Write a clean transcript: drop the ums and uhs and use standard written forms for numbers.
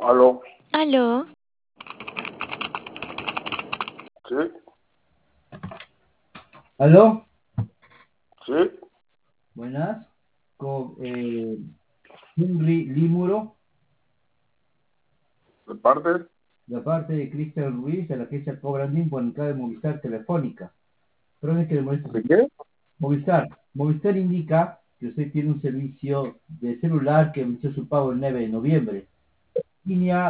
Aló, Aló, sí, ¿Aló? sí, Buenas. Con Henry Limuro, de parte, de parte de Cristian Ruiz, de la agencia Cobrandín por el de Movistar Telefónica. Pero es que le molesta. ¿de qué? Movistar. Movistar indica que usted tiene un servicio de celular que venció su pago el 9 de noviembre. Línea